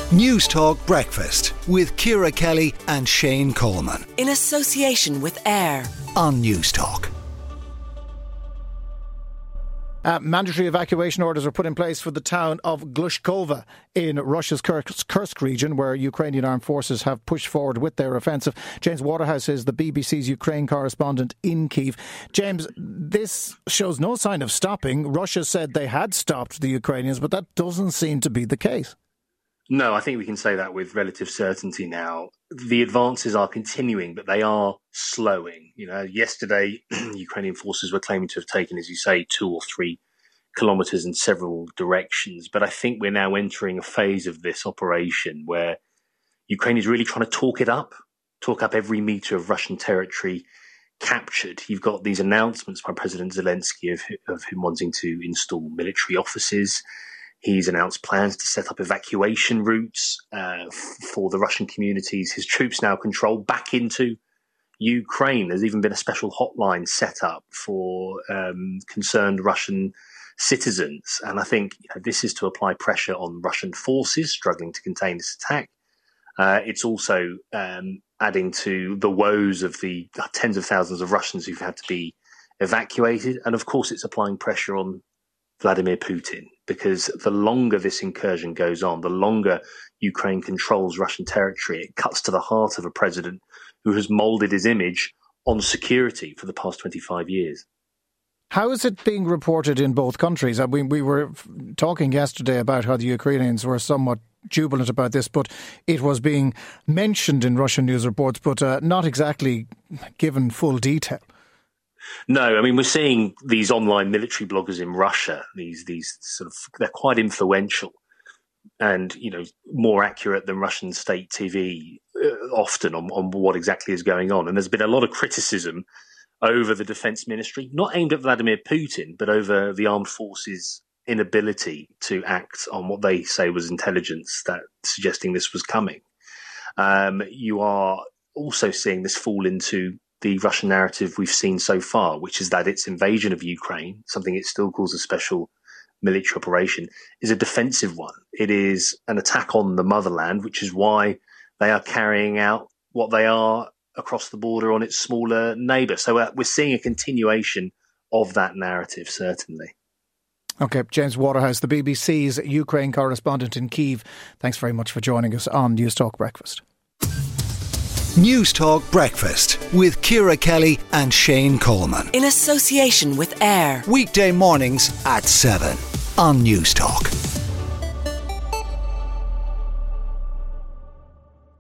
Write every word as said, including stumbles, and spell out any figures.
News Talk Breakfast with Ciara Kelly and Shane Coleman. In association with AIR on News Talk. Uh, mandatory evacuation orders were put in place for the town of Glushkova in Russia's Kursk region, where Ukrainian armed forces have pushed forward with their offensive. James Waterhouse is the B B C's Ukraine correspondent in Kyiv. James, this shows no sign of stopping. Russia said they had stopped the Ukrainians, but that doesn't seem to be the case. No, I think we can say that with relative certainty now. The advances are continuing, but they are slowing. You know, yesterday, Ukrainian forces were claiming to have taken, as you say, two or three kilometres in several directions. But I think we're now entering a phase of this operation where Ukraine is really trying to talk it up, talk up every metre of Russian territory captured. You've got these announcements by President Zelensky of, of him wanting to install military offices. He's announced plans to set up evacuation routes uh, f- for the Russian communities his troops now control back into Ukraine. There's even been a special hotline set up for um, concerned Russian citizens. And I think you know, this is to apply pressure on Russian forces struggling to contain this attack. Uh, it's also um, adding to the woes of the tens of thousands of Russians who've had to be evacuated. And of course, it's applying pressure on Vladimir Putin, because the longer this incursion goes on, the longer Ukraine controls Russian territory, it cuts to the heart of a president who has moulded his image on security for the past twenty-five years. How is it being reported in both countries? I mean, we were talking yesterday about how the Ukrainians were somewhat jubilant about this, but it was being mentioned in Russian news reports, but uh, not exactly given full detail. No, I mean, we're seeing these online military bloggers in Russia, these these sort of, they're quite influential and, you know, more accurate than Russian state T V uh, often on, on what exactly is going on. And there's been a lot of criticism over the defense ministry, not aimed at Vladimir Putin, but over the armed forces' inability to act on what they say was intelligence that suggesting this was coming. Um, you are also seeing this fall into the Russian narrative we've seen so far, which is that its invasion of Ukraine, something it still calls a special military operation, is a defensive one. It is an attack on the motherland, which is why they are carrying out what they are across the border on its smaller neighbour. So uh, we're seeing a continuation of that narrative, certainly. OK, James Waterhouse, the B B C's Ukraine correspondent in Kyiv. Thanks very much for joining us on News Talk Breakfast. News Talk Breakfast with Ciara Kelly and Shane Coleman. in association with AIR. Weekday mornings at seven on News Talk.